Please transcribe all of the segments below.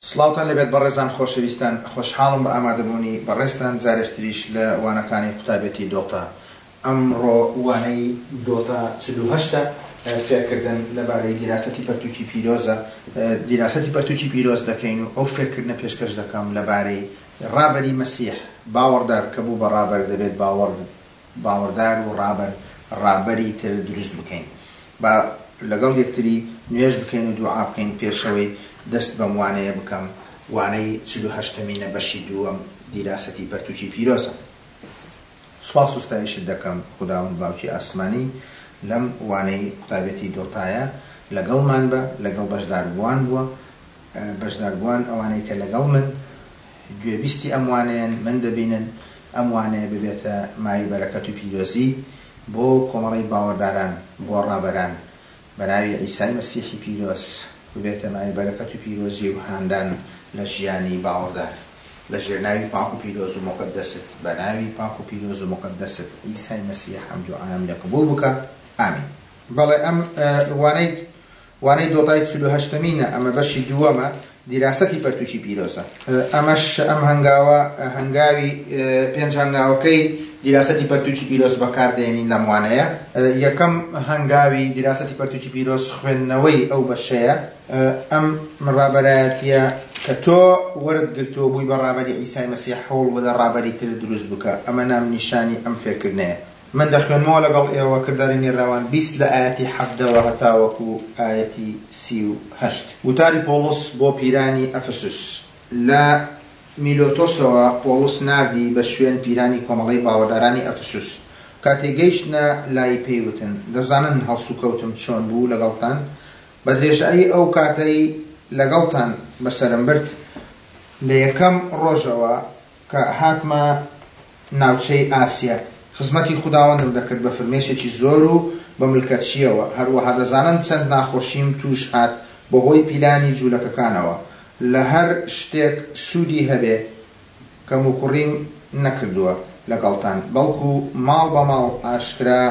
سڵاوتان لەبێت بەڕێزان خۆشەویستان، خۆشحاڵم بە ئامادەبوونی بەڕێستان جارێشتریش لە وانەکانی قوتابەتی دۆتا. ئەمڕۆ وانەی دۆتا 48 فێرکردن لەبارەی دیراسەتی پەرتووکی پیرۆزە. دیراسەتی پەرتووکی پیرۆز دەکەین و ئەو فێرکردنە پێشکەش دەکەم لەبارەی ڕابەری مەسیح. باوەڕدار کە بوو بە ڕابەر دەبێت باوەڕدار و ڕابەری تر دروست بکەین. با لەگەڵ یەکتری نوێژ بکەین و دوعا بکەین پێشەوەی دەست بەم وانەیە بکەم. وانەی 48مینە بەشی دووەم دیراسەتی پەرتووکی پیرۆزە. سوپاس و ستایشت دەکەم خوداوند باوکی ئاسمانی لەم وانەی قوتابەتی دۆتایە لەگەڵمان بە، لەگەڵ بەشداربووان بووە. بەشداربووان ئەوانەی کە لەگەڵ من گوێبیستی ئەم وانەیەن، من دەبینن ئەم وانەیە ببێتە مای بەرەکەت و پیرۆزی بۆ کۆمەڵی باوەڕداران، بۆ ڕابەران بە ناوی عیسای مەسیحی پیرۆز، ببێتە مای بەرەکەت و پیرۆزی و هاندان لە ژیانی باوەڕدار لە ژێرناوی پاک و پیرۆز و مقدست، بە ناوی پاک و پیرۆز و مقدست عیسای مەسیح ئەم دوعام لێ قبوڵ بکە. ئامین. بەڵێ ئەم وانەی دۆتای 48مینە، ئەمە بەشی دووەمە دیراسەتی پەرتووکی پیرۆزە. ئەمەش ئەم هەنگاوی پێنج هەنگاوەکەی دیراسەتی پەرتووکی پیرۆز بەکاردێنین لەم وانەیە. یەکەم هەنگاوی دیراسەتی پەرتووکی پیرۆز خوێندنەوەی ئەو بەشەیە. ئەم ڕابەرایەتیە کە تۆ وەرت گرتووە بووی بە ڕابەری عیسای مەسیح هەوڵ بدە ڕابەری تر دروست بکە. ئەمە نام نیشانی ئەم فێرکردنەیە. من دەخوێنمەوە لەگەڵ ئێوە کرداری نێراوان 20 لە ئاەتی 7 هەتاوەکو ئاەتی 38. وتاری پۆڵس بۆ پیرانی ئەفسوس. لە میلۆتۆسەوە پۆڵس ناردی بە شوێن پیرانی کۆمەڵی باوەڕدارانی ئەفسوس. کاتێک گەیشتنە لای پێیوتن دەزانن هەڵسو کەوتم چۆن بوو لەگەڵتان، بە درێژایی ئەو کاتەی لەگەڵتان بەسەرم برد لە یەکەم ڕۆژەوە کە هاتمە ناوچەی ئاسیا. خزمەتی خوداوەندم دەکرد بە فرمێشێکی زۆر و بە ملکەتچیەوە. هەروەها دەزانم چەند ناخۆشیم توش هات بەهۆی پیلانی جوولەکەکانەوە. لە هەر شتێک سوودی هەبێ کەم و کوڕیم نەکردووە لەگەڵتان، بەڵکو ماڵ بە ماڵ ئاشکرا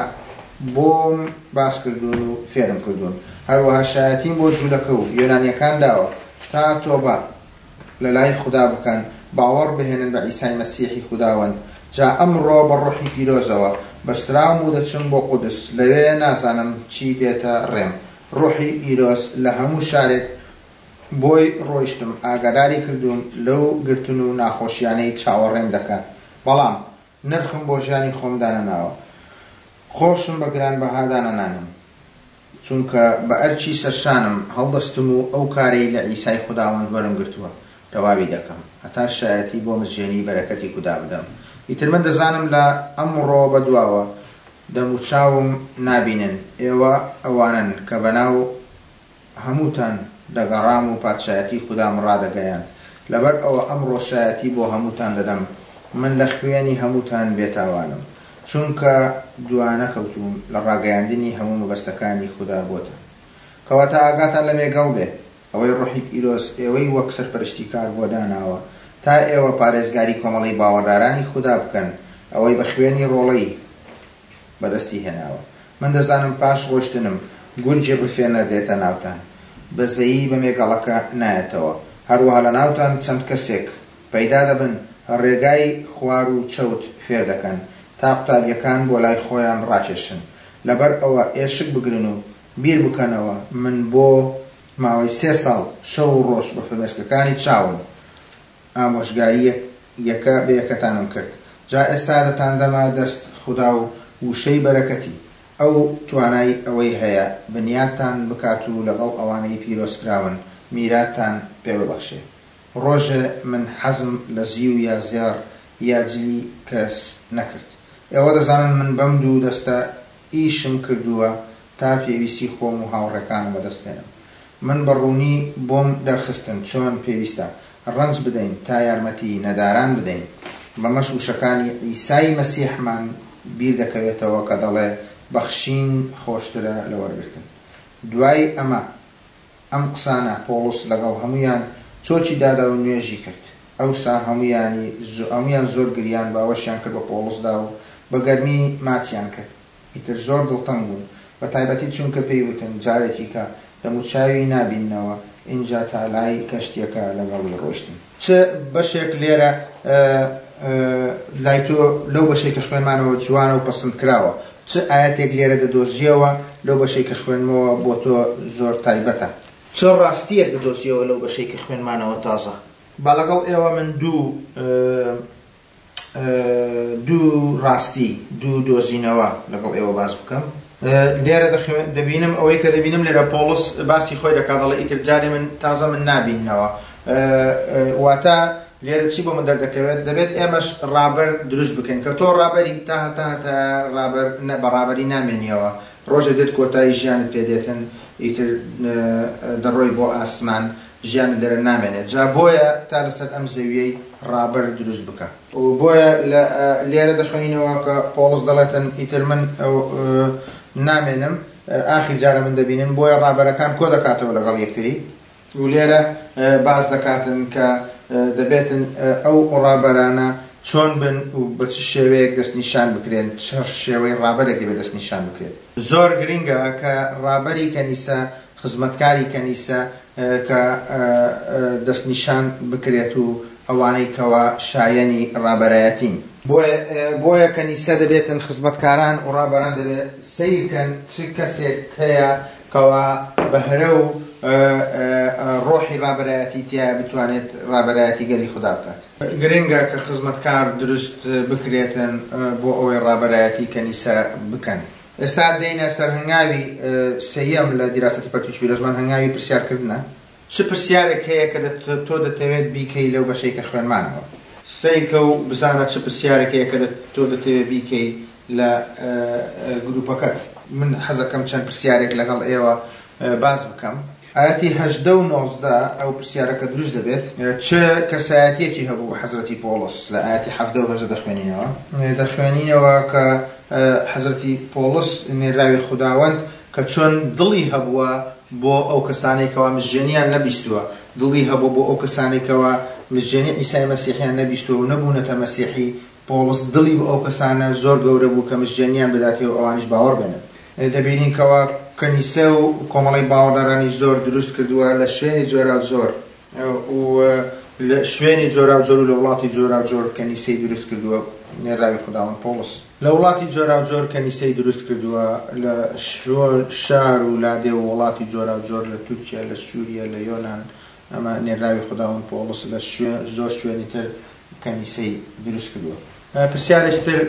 بۆم باس کردوون و فێرم کردوون. هەروەها شایەتیم بۆ جوولەکە و یۆنانیەکان داوە تا تۆبە لە لای خوددا بکەن، باوەڕ بهێنن بە عیسای مەسیحی خوداوەند. جا ئەمڕۆ بە ڕوحی پیرۆزەوە بەستراوم و دەچم بۆ قودس. لەوێ نازانم چی دێتە ڕێم. ڕوحی پیرۆز لە هەموو شارێک بۆی ڕۆیشتم، ئاگاداری کردوم لەو گرتن و ناخۆشیانەی چاوەڕێم دەکات، بەڵام نرخم بۆ ژیانی خۆم دانەناوە. خۆشم بە گرانبەها دانەنانم، چونکە بە ئەرچی سەرشانم هەڵدەستم و ئەو کارەی لە عیسای خوداوەند وەرم گرتووە تەواوی دەکەم، هەتا شایەتی بۆ مزجێنی بەرەکەتی خوددا بدەم. ئیتر من دەزانم لە ئەمڕۆ بەدواوە دەم و چاوم نابینن. ئێوە ئەوانن کە بەناو هەمووتان دەگەڕام و پادشایەتی خوددام ڕادەگەیان. لەبەر ئەوە ئەمڕۆ شایەتی بۆ هەمووتان دەدەم. من لە خوێنی هەمووتان بێتاوانم، چونکە دوانەکەوتوم لە ڕاگەیاندنی هەموو مەبەستەکانی خوددا بۆتە. کەواتە ئاگاتان لە مێگەڵ بێ، ئەوەی ڕوحی پیرۆز ئێوەی وەک سەرپەرشتیکار بۆ داناوە تا ئێوە پارێزگاری کۆمەڵی باوەڕدارانی خوددا بکەن، ئەوەی بە خوێنی ڕۆڵەی بەدەستی هێناوە. من دەزانم پاش ڕۆشتنم گونجێ بفێنە دێتە ناوتان، بەزەیی بە مێگەڵەکە نایەتەوە. هەروەها لە ناوتان چەند کەسێک پەیدا دەبن ڕێگای خوار و چەوت فێر دەکەن تا قوتابیەکان بۆ لای خۆیان ڕاکێشن. لەبەر ئەوە ئێشک بگرن و بیر بکەنەوە من بۆ ماوەی 3 ساڵ شەو و ڕۆژ بە فرمێسکەکانی چاوم ئامۆژگاری یەکە بە یەکەتانم کرد. جا ئێستا دەتان دەما دەست خوددا و وشەی بەرەکەتی ئەو توانای ئەوەی هەیە بنیاتان بکات و لەگەڵ ئەوانەی پیرۆزکراون میراتان پێ ببەخشێ. ڕۆژێ من حەزم لە زی و یا زێڕ یا جلی کەس نەکرد. ئێوە دەزانن من بەم دوو دەستە ئیشم کردووە تا پێویستی خۆم و هاوڕێکانم بەدەست بێنم. من بەڕوونی بۆم دەرخستن چۆن پێویستە ڕەنج بدەین تا یارمەتی نەداران بدەین. بەمەش وشەکانی عیسای مەسیحمان بیر دەکەوێتەوە کە دەڵێ بەخشین خۆشترە لە وەرگرتن. دوای ئەم قسانە پۆڵس لەگەڵ هەمویان چۆکی دادا و نوێژی کرد. ئەوسا هەمویان زۆر گریان باوەشیان کرد بە پۆڵسدا و بە گەرمی ماچیان کرد. ئیتر زۆر دڵتەنگ بوون، بە تایبەتی چونکە پێیوتن جارێکی کە دەموچاوی نابیننەوە اینجا تا لای کەشتیەکە لەگەڵی ڕۆیشتن. چ بەشێک لێرە لای تۆ لەو بەشێک کە خوێنمانەوە جوانە و پەسەند کراوە، چ ئاەتێک لێرە دەدۆزیەوە لەو بەشەی کە خوێنمەوە بۆ تۆ زۆر تایبەتە؟ چ ڕاستیەک دەدۆزیەوە لەو بەشەی کە خوێنمانەوە تازە؟ با لەگەڵ ئێوە من دوو ڕاستی دوو دۆزینەوە لەگەڵ ئێوە باس بکەم. لێرە دەبینم ئەوەی کە دەبینم لێرە پۆڵس باسی خۆی دەکات، دەڵێ ئیتر جارێ من تازە من نابینەوە. واتە لێرە چی بۆ من دەردەکەوێت؟ دەبێت ئێمەش ڕابەر دروست بکەین کە تۆ ڕابەری تا بەڕابەری نامێنیەوە، ڕۆژە دێت کۆتایی ژیانت پێدێتن، ئیتر دەڕۆی بۆ ئاسمان، ژیان لێرە نامێنێت. جا بۆیە تا لەسەر ئەم زەویەی ڕابەر دروست بکە. و بۆیە لێرە دەخوێنینەوە کە پۆڵس دەڵێتن ئیتر من نامێنم، ئاخر جارە من دەبینن، بۆیە ڕابەرەکان کۆ دەکاتەوە لەگەڵ یەکتری. و لێرە باز دەکاتن کە دەبێتن ئەو ڕابەرانە چۆن بن و بە چ شێوەیەک دەستنیشان بکرێن، چ شێوەی ڕابەرێکی بە دەستنیشان بکرێت. زۆر گرنگە کە ڕابەری کەنیسە، خزمەتکاری کەنیسە کە دەستنیشان بکرێت و ئەوانەی کەوا شایەنی ڕابەرایەتین. بۆیە کەنیسە دەبێتن خزمەتکاران و ڕابەران دەبێت سەیرکەن چ کەسێک هەیە کەوا بەهرە و ڕۆحی ڕابەرایەتی تایە بتوانێت ڕابەرایەتی گەلی خوددا بکات. گرنگە کە خزمەتکار دروست بکرێتن بۆ ئەوەی ڕابەرایەتی کەنیسە بکەن. ئێستا دێنە سەر هەنگاوی سەیەم لە دیراسەتی پەرتوچ پیرۆزبان، هەنگاوی پرسیارکردنە. چ پرسیارێک هەیە کە تۆ دەتەوێت بیکەی لەو بەشەی کە خوێنمانەوە؟ سەیکە و بزانە چ پرسیارێک هەیە کە تۆ دەتەوێت بیکەی لە گروپەکەت. من حەزەکەم چەند پرسیارێک لەگەڵ ئێوە باز بکەم. ئاەتی 18 و 19 ئەو پرسیارەکە دروست دەبێت. چ کەسایەتیەکی هەبوو حەزرەتی پۆڵس؟ لە ئاەتی 17 و 18 دەخوێنینەوە کە حەزرەتی پۆڵس نێراوی خوداوەند کە چۆن دڵی هەبووە بۆ ئەو کەسانەی کەوا مژێنیان نەبیستووە، دڵی هەبوو بۆ ئەو کەسانەی کەوا مژێنی عیسای مەسیحیان نەبیستووە و نەبوونەتە مەسیحی. پۆڵس دڵی بۆ ئەو کەسانە زۆر گەورە بوو کە مژێنیان بداتێ و ئەوانیش باوەڕ بێنن. دەبینین کەوا کەنیسە و کۆمەڵی باوەڕدارانی زۆر دروست کردووە لە شوێنی جۆرا و زۆر، و لە شوێنی جۆرا و زۆر و لە وڵاتی جۆرا و زۆر کەنیسەی دروست کردووە نێراوی خوداوەند پۆڵس. لە وڵاتی جۆرا و زۆر کەنیسەی دروست کردووە، لە شار و لادێ و وڵاتی جۆرا و زۆر، لە تورکیا، لە سووریا، لە یۆنان. ئەمە نێراوی خوداوەند پۆڵس لە زۆر شوێنی تر کەنیسەی دروست کردووە. پرسیارێکی تر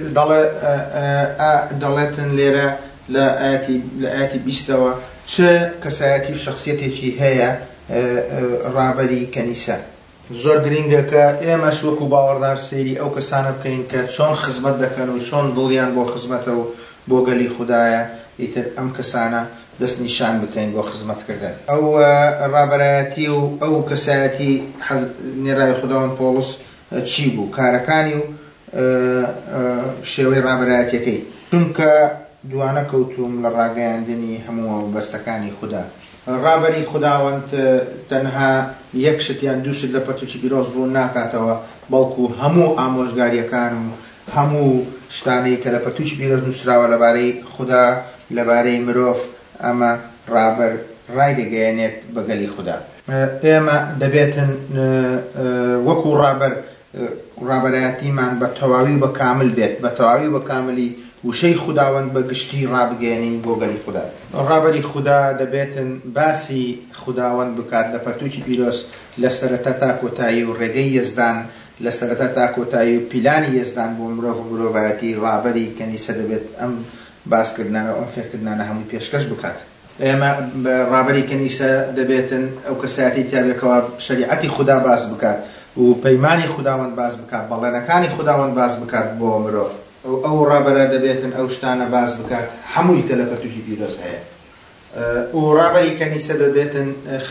دەڵێتن لێرە لە ئاەتی 20ەوە چ کەسایەتی و شخصیەتێکی هەیە ڕابەری کەنیسە؟ زۆر گرنگە کە ئێمەش وەکو باوەڕدار سەیری ئەو کەسانە بکەین کە چۆن خزمەت دەکەن و چۆن دڵیان بۆ خزمەتە و بۆ گەلی خوددایە، ئیتر ئەم کەسانە دەست نیشان بکەین بۆ خزمەتکردن. ئەو ڕابەرایەتی و ئەو کەسایەتی نێراوی خوداوەند پۆڵس چی بوو؟ کارەکانی و شێوەی ڕابەرایەتیەکەی. چونکە دوانە کەوتوم لە ڕاگەیاندنی هەموو بەستەکانی خوددا. ڕابەری خوداوەند تەنها یەک شتیان دوو شت لە پەرتوچی پیرۆز بوون ناکاتەوە، بەڵکو هەموو ئامۆژگاریەکان و هەموو شتانەی کە لە پەرتوچی پیرۆز نووسراوە لەبارەی خوددا، لەبارەی مرۆڤ، ئەمە ڕابەر ڕای دەگەیەنێت بە گەلی خوددا. ئێمە دەبێتن وەکو ڕابەرایەتیمان بە تەواوی بە کامل بێت، بە تەواوی بە کاملی وشەی خوداوەند بە گشتی ڕابگەێنین بۆ گەلی خوددا. ڕابەری خوددا دەبێتن باسی خوداوەند بکات لە پەرتوچی پیرۆز لە سەرەتا تا کۆتایی و ڕێگەی یەزدان، لە سەرەتا تا کۆتایی و پیلانی یەزدان بۆ مرۆڤ و مرۆڤایەتی. ڕابەری کەنیسە دەبێت ئەم باسکردنانە و ئەم فێرکردنانە هەموو پێشکەش بکات. ئێمە ڕابەری کەنیسە دەبێتن ئەو کەسایەتی تیاابێکەوە شەریعەتی خوددا باس بکات و پەیمانی خوداوەند باس بکات، بەڵێنەکانی خوداوەند باس بکات بۆ مرۆڤ. ئەو ڕابەرە دەبێتن ئەو شتانە باس بکات هەمووی کە لە پەرتوچی پیرۆز هەیە. و ڕابەری کەنیسە دەبێتن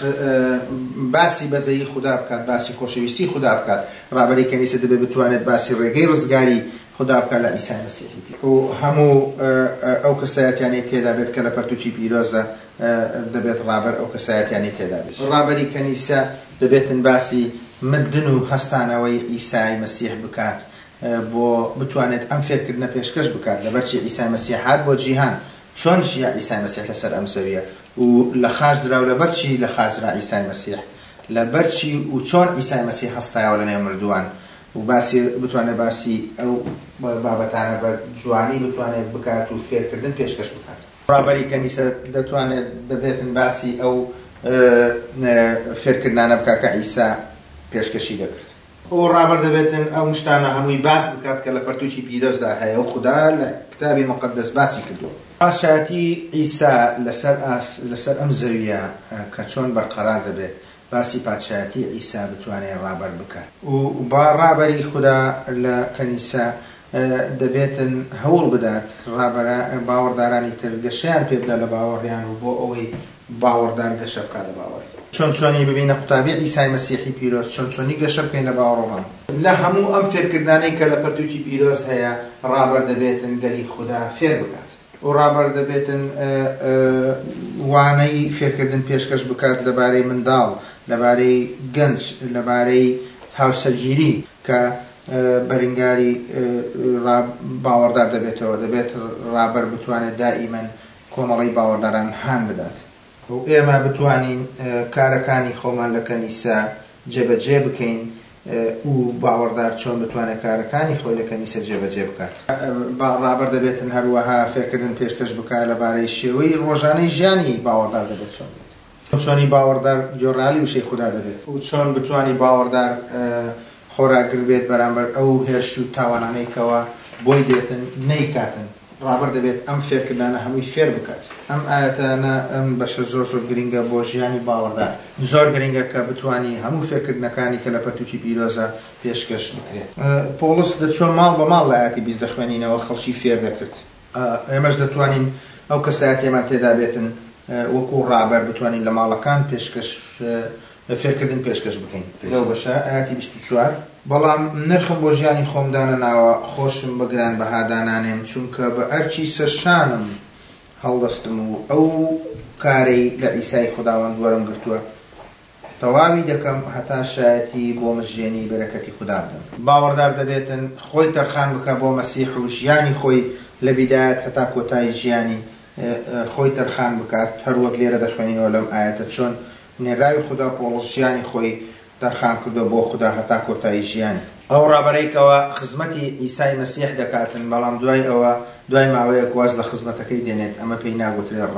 باسی بەزەیی خوددا بکات، باسی خۆشەویستی خوددا بکات. ڕابەری کەنیسە دەبێت بتوانێت باسی ڕێگەی ڕزگاری خوددا بکات لە عیسای مەسیحی. و هەموو ئەو کەسایەتیانەی تێدا بێت کە لە پەرتوچی پیرۆزە دەبێت ڕابەر ئەو کەسایەتیانی تێدا بێت. ڕابەری کەنیسە دەبێتن باسی مردن و هەستانەوەی عیسای مەسیح بکات بۆ بتوانێت ئەم فێرکردنە پێشکەش بکات لەبەرچی عیسای مەسیح هات بۆ جیهان. چۆن ژیا عیسای مەسیح لەسەر ئەم زەویە، و لە خاش درا و لەبەرچی لە خاجرا عیسای مەسیح لەبەرچی و چۆن عیسای مەسیح هەستایەوە لە نێو مردووان و باسی بتوانێت باسی ئەو بابەتانە بە جوانی بتوانێت بکات و فێرکردن پێشکەش بکات. ڕابەری کەنیسە دەتوانێت ببێتن باسی ئەو فێرکردانە بکات کە عیسا پێشکەشی دەکرد. ئەو ڕابەر دەبێتن ئەو شتانە هەمووی باس بکات کە لە پەرتووکی پیرۆزدا هەیە و خوددا لە کتابی مقدس باسی کردووە. پاشایەتی عیسا لەسەر ئەم زەویە کە چۆن بەرقەرار دەبێت باسی پادشایەتی عیسا بتوانێت ڕابەر بکات و با ڕابەری خوددا لە کەنیسە دەبێتن هەوڵ بدات باوەڕدارانی تر گەشەیان پێ بدات لە باوەڕیان و بۆ ئەوەی باوەڕدار گەشە بکات لە باوەڕ چۆن چۆنی ببینە قوتابی عیسای مەسیحی پیرۆز چۆن چۆنی گەشە بکەین لە باوەڕۆمان لە هەموو ئەم فێرکردانەی کە لە پەرتووکی پیرۆز هەیە ڕابەر دەبێتن گەلی خوددا فێر بکات و ڕابەر دەبێتن وانەی فێرکردن پێشکەش بکات لەبارەی منداڵ لەبارەی گەنج لەبارەی هاوسەرگیری کە بەرەنگاری باوەڕدار دەبێتەوە دەبێت ڕابەر بتوانێت دائیمەن کۆمەڵی باوەڕداران هان بدات و ئێمە بتوانین کارەکانی خۆمان لە کەنیسە جێبەجێ بکەین و باوەڕدار چۆن بتوانێت کارەکانی خۆی لە کەنیسە جێبەجێ بکات. ڕابەر دەبێتن هەروەها فێرکردن پێشکەش بکات لەبارەی شێوەی ڕۆژانەی ژیانی باوەڕدار دەبێت چۆنی باوەڕدار گۆڕالی وشەی خوددا دەبێت و چۆن بتوانی باوەڕدار خۆراگر بێت بەرامبەر ئەو هێرش و تاوانانەی کەوە بۆی دێتن نەیکاتن. ڕابەر دەبێت ئەم فێرکردانە هەمووی فێر بکات. ئەم ئاەتانە ئەم بەشە زۆر گرنگە بۆ ژیانی باوەڕدار زۆر گرنگە کە بتوانی هەموو فێرکردنەکانی کە لە پەرتووکی پیرۆزە پێشکەش بکرێت. پۆڵس دەچۆن ماڵ بە ماڵ لە ئاەتی 20 دەخوێنینەوە خەڵکی فێر دەکرد. ئێمەش دەتوانین ئەو کەسایەتێمان تێدا بێتن وەکو ڕابەر بتوانین لە ماڵەکان پێشکەش فێرکردن پێشکەش بکەین. لەو بەشە ئاەتی 24 بەڵام نرخم بۆ ژیانی خۆمدانە ناوە خۆشم بە گران بەهادانانێم چونکە بە ئەرچی سەرشانم هەڵدەستم و ئەو کارەی لە عیسای خوداوەند وەرم گرتووە تەواوی دەکەم هەتا شایەتی بۆ مژێنی بەرەکەتی خوددا بدەم. باوەڕدار دەبێتن خۆی تەرخان بکە بۆ مەسیح و ژیانی خۆی لە بیدایەت هەتا کۆتایی ژیانی خۆی تەرخان بکات هەروەک لێرە دەخوێنینەوە لەم ئاەتە چۆن نێراوی خوددا پۆڵس ژیانی خۆی تەرخان کردو بۆ خوددا هەتا کۆتایی ژیانی. ئەو ڕابەرەیەکەوە خزمەتی عیسای مەسیح دەکاتن بەڵام دوای ئەوە دوای ماوەیەک واز لە خزمەتەکەی دێنێت ئەمە پێی ناگوترێت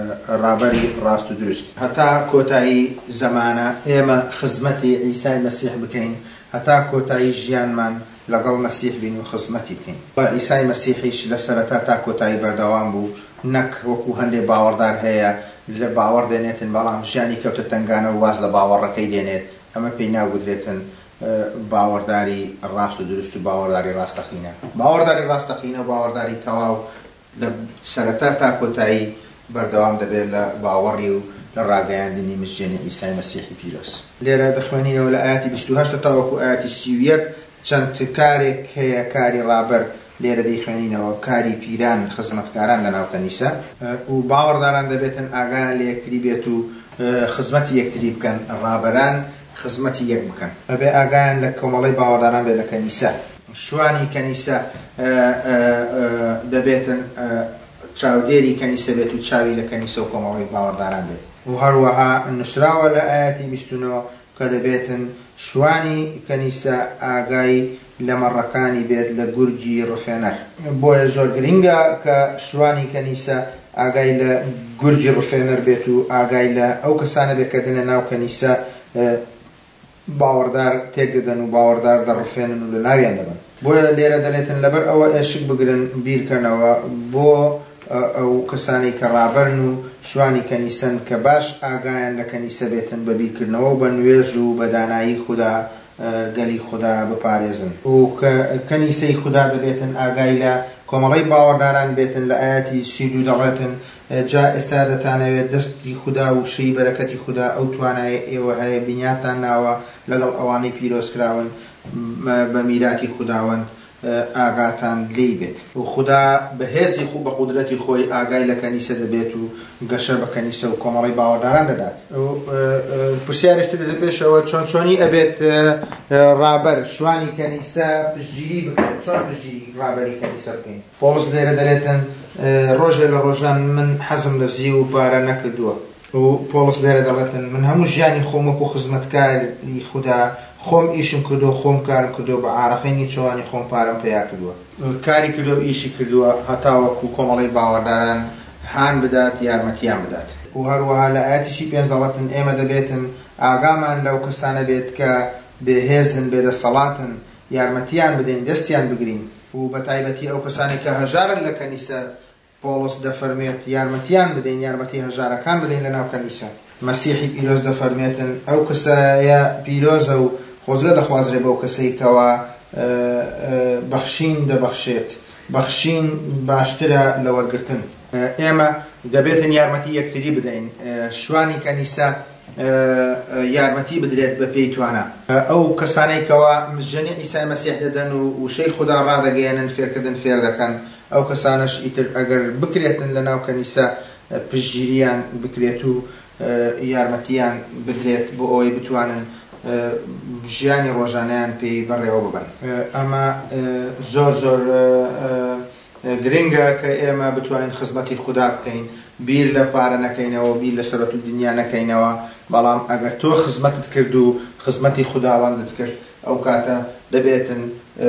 ڕابەری ڕاست و دروست هەتا کۆتایی زەمانە ئێمە خزمەتی عیسای مەسیح بکەین هەتا کۆتایی ژیانمان لەگەڵ مەسیح بین و خزمەتی بکەین. عیسای مەسیحیش لە سەرەتا تا کۆتایی بەردەوام بوو نەک وەکو هەندێک باوەڕدار هەیە لە باوەڕ دێنێتن بەڵام ژیانی کەوتە تنگانە و واز لە باوەڕەکەی دێنێت ئەمە پێی ناگوترێتن باوەڕداری ڕاست و دروست و باوەڕداری ڕاستەقینە. باوەڕداری ڕاستەقینە و باوەڕداری تەواو لە سەرەتا تا کۆتایی بەردەوام دەبێت لە باوەڕی و لە ڕاگەیاندنی مژێنی عیسای مەسیحی پیرۆز. لێرە دەخوێنینەوە لە ئاەتی 28 تاوەکو ئاەتی 31 چەند کارێک هەیە کاری ڕابەر لێرە دەیخوێنینەوە کاری پیران خزمەتکاران لە ناو کەنیسە و باوەڕداران دەبێتن ئاگایان لە یەکتری بێت و خزمەتی یەکتری بکەن ڕابەران خزمەتی یەک بکەن بەبێ ئاگایان لە کۆمەڵی باوەڕداران بێت لە کەنیسە. شوانی کەنیسە دەبێتن چاودێری کەنیسە بێت و چاوی لە کەنیسە و کۆمەڵی باوەڕداران بێت و هەروەها نووسراوە لە ئاەتی 29 کە دەبێتن شوانی کەنیسە ئاگای لە مەڕەکانی بێت لە گورجی ڕفێنەر. بۆیە زۆر گرنگە کە شوانی کەنیسە ئاگای لە گورجی ڕفێنەر بێت و ئاگای لە ئەو کەسانە بێت کە دێنە ناو کەنیسە باوەڕدار تێکدەدەن و باوەڕدار دەڕفێنن و لە ناویان دەبن. بۆیە لێرە دەلێتن لەبەر ئەوە ئێشک بگرن بیرکەنەوە بۆ ئەو کەسانی کە ڕابەرن و شوانی کەنیسەن کە باش ئاگایان لە کەنیسە بێتن بە بیرکردنەوە و بە نوێژ و بە دانایی خوددا گەلی خوددا بپارێزن و کەنیسەی خوددا دەبێتن ئاگای لە کۆمەڵی باوەڕداران بێتن لە ئاەتی 32 دەڵێتن جا ئێستا دەتانەوێت دەستی خوددا و شەی بەرەکەتی خوددا ئەو توانایە ئێوە هەیە بینیاتان ناوە لەگەڵ ئەوانەی پیرۆزکراون بە میراتی خودداوەند ئاگاتان لێی بێت و خوددا بەهێزی خوب بە قودرەتی خۆی ئاگای لە کەنیسە دەبێت و گەشە بە کەنیسە و کۆمەڵی باوەڕداران دەدات. پرسیارێکتر دەبێشەوە چۆن چۆنی ئەبێت ڕابەر شوانی کەنیسە پشتگیری بکەن چۆن پشتگیری ڕابەری کەنیسە بکەین. پۆڵس لێرە دەرێتن ڕۆژێ لە ڕۆژان من حەزم لە زی و پارە نەکردووە و پۆڵس لێرە دەڵێتن من هەموو ژیانی خۆم وەکو خزمەتکاری خوددا خۆم ئیشم کردو خۆم کارم کردو بە عارەقەی نیچەوانی خۆم پارەم پێیا کردووە کاری کردو ئیشی کردووە هەتا وەکو کۆمەڵی باوەڕداران هان بدات یارمەتیان بدات و هەروەها لە ئاەتیشی پێنج دەڵێتن ئێمە دەبێتن ئاگامان لەو کەسانە بێت کە بێهێزن بێدەسەڵاتن یارمەتیان بدەین دەستیان بگرین و بە تایبەتی ئەو کەسانی کە هەژارن لە کەنیسە پۆڵس دەفەرمێت یارمەتیان بدەین یارمەتی هەژارەکان بدەین لە ناو کەنیسە مەسیحی پیرۆز دەفەرمێتن ئەو کەسایە پیرۆزە و خۆزگە دەخوازرێ بەو کەسەی کەوا بەخشین دەبەخشێت بەخشین باشترە لە وەرگرتن ئێمە دەبێتن یارمەتی یەکتری بدەین شوانی کەنیسە یارمەتی بدرێت بە پێی توانە ئەو کەسانەی کەوا مژنی عیسای مەسیح دەدەن و وشەی خوددا ڕادەگەیەنن فێرکردن فێر دەکەن ئەو کەسانش ئیتر ئەگەر بکرێتن لە ناو کەنیسە پشتگیریان بکرێت و یارمەتیان بدرێت بۆ ئەوەی بتوانن ژیانی ڕۆژانەیان پێی بەڕێوە ببن ئەمە زۆر زۆر گرنگە کە ئێمە بتوانین خزمەتی خوددا بکەین بیر لە پارە نەکەینەوە بیر لە سەرەت و دنیا نەکەینەوە بەڵام ئەگەر تۆ خزمەتت کرد و خزمەتی خودداوەندت کرد ئەو کاتە دەبێتن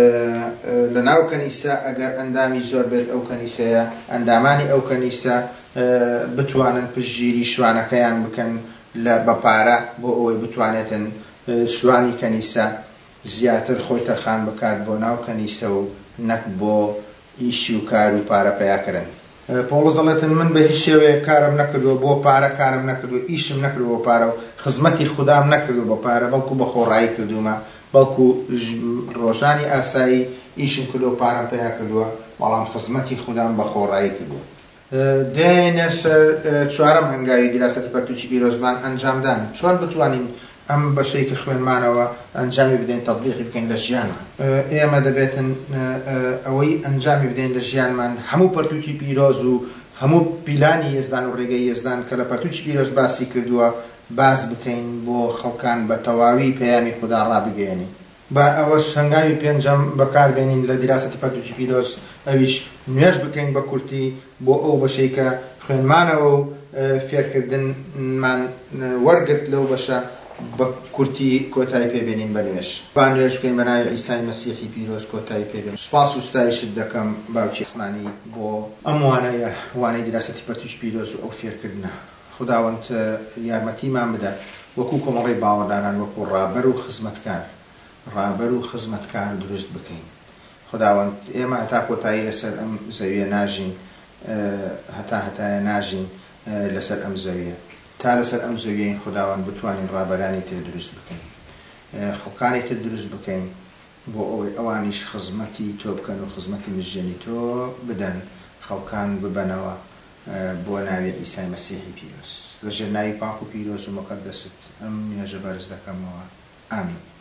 لە ناو کەنیسە ئەگەر ئەندامی زۆر بێت ئەو کەنیسەیە ئەندامانی ئەو کەنیسە بتوانن پشتگیری شوانەکەیان بکەن لە بەپارە بۆ ئەوەی بتوانێتن شوانی کەنیسە زیاتر خۆی تەرخان بکات بۆ ناو کەنیسە و نەک بۆ ئیشی و کار و پارە پەیاکردن پۆڵس دەڵێتن من بە هیچ شێوەیە کارم نەکردووە بۆ پارە کارم نەکردووە ئیشم نەکردووە بۆ پارە و خزمەتی خوددام نەکردو بۆ پارە بەڵکو بە خۆڕایی کردومە بەڵکو ڕۆژانی ئاسایی ئیشم کردو پارەم پێیا کردووە بەڵام خزمەتی خوددام بە خۆڕایی کردووە دێنە سەر چوارەم هەنگاوی دیراسەتی پەرتووکی پیرۆزمان ئەنجامدان چۆن بتوانین ئەم بەشەی کە خوێنمانەوە ئەنجامی بدەین تەطبیقی بکەین لە ژیانمان ئێمە دەبێتن ئەوەی ئەنجامی بدەین لە ژیانمان هەموو پەرتووکی پیرۆز و هەموو پیلانی یێزدان و ڕێگەی یێزدان کە لە پەرتووکی پیرۆز باسی کردووە باس بکەین بۆ خەڵکان بە تەواوی پەیامی خوددا ڕابگەیەنین با ئەوەش هەنگاوی پێنجەم بەکاربێنین لە دیراسەتی پەرتووکی پیرۆز ئەویش نوێژ بکەین بە کورتی بۆ ئەو بەشەی کە خوێنمانەوە و فێرکردنمان وەرگرت لەو بەشە بە کورتی کۆتایی پێبێنین بە نوێژ با نوێژ بکەین بە ناوی عیسای مەسیحی پیرۆز کۆتایی پێبێن سوپاس و ستایشت دەکەم باوکی ئاسمانی بۆ ئەم وانەیە وانەی دیراسەتی پەرتووکی پیرۆز و ئەو فێرکردنە خوداوەند یارمەتیمان بدات وەکو کۆمەڵی باوەڕداران وەکو ڕابەر و خزمەتکار دروست بکەین خوداوەند ئێمە هەتا کۆتایی لەسەر ئەم زەویە ناژین هەتایە ناژین لەسەر ئەم زەویە تا لەسەر ئەم زەویەین خوداوەند بتوانین ڕابەرانی تر دروست بکەین خەڵکانی تر دروست بکەین بۆ ئەوەی ئەوانیش خزمەتی تۆ بکەن و خزمەتی مژێنی تۆ بدەن خەڵکان ببەنەوە بۆ ناوی عیسای مەسیحی پیرۆز لە ژێر ناوی پاک و پیرۆز و مەقەدەست ئەم نوێژە بەرز دەکەمەوە ئامین